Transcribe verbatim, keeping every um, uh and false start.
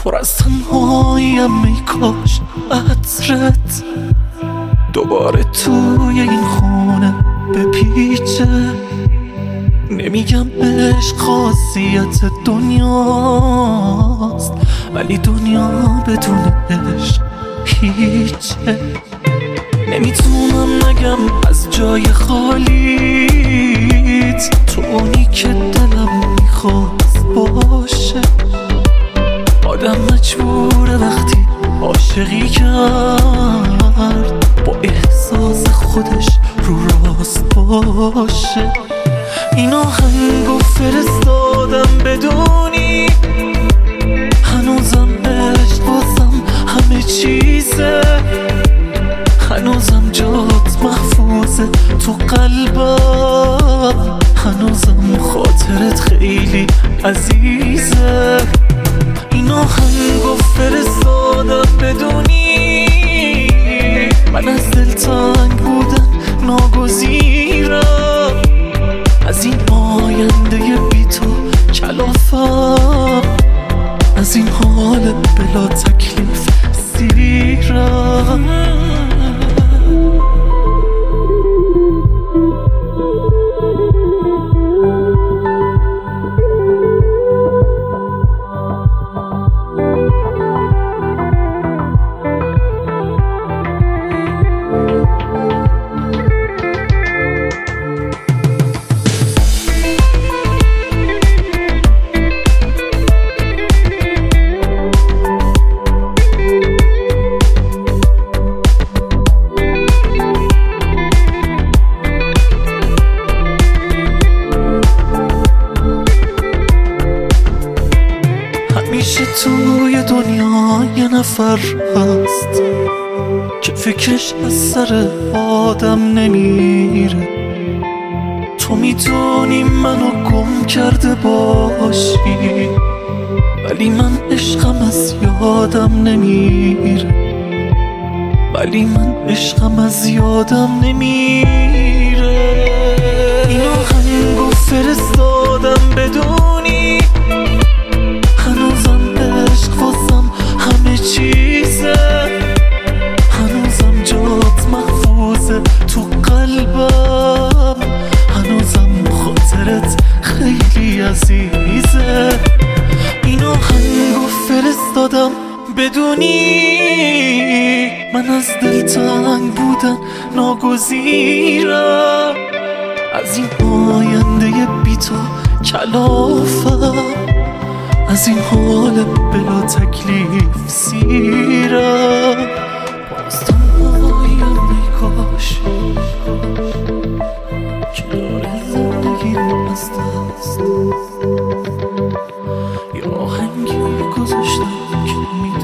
پر از تنهاییم ای کاش عطرت دوباره توی این خونه بپیچه. نمیگم عشق خاصیت دنیاست، ولی دنیا بدون عشق هیچه. نمیتونم نگم از جای خالیت، تو اونی که دلم میخواست باشه. آدم مجبوره وقتی عاشقی کرد با احساس خودش رو راست باشه. این آهنگو فرستادم بدونی هنوزم عشق واسم همه چیزه، هنوزم جات محفوظه تو قلبم، هنوزم خاطرت خیلی عزیزه. این آهنگو فرستادم بدونی من از دل تنگ بودن ناگزیرم، از این آینده بی تو کلافم، از این حال بلا تکلیف سیرم. همیشه توی دنیا یه نفر هست که فکرش از سر آدم نمیره. تو میدونی منو گم کرده باشی، ولی من عشقم از یادم نمیره، ولی من عشقم از یادم نمیره. این آهنگو فرستادم بدونی هنوزم عشق واسم همه چیزه، هنوزم جات محفوظه تو قلبم، هنوزم خاطرت خیلی عزیزه. این آهنگو فرستادم بدونی من از دل تنگ بودن ناگزیرم، از این آینده بی تو کلافم، از این حال بلا تکلیف سیرم. باز تنهاییم ای کاش کنار زندگیم از دست یه آهنگی گذاشتم که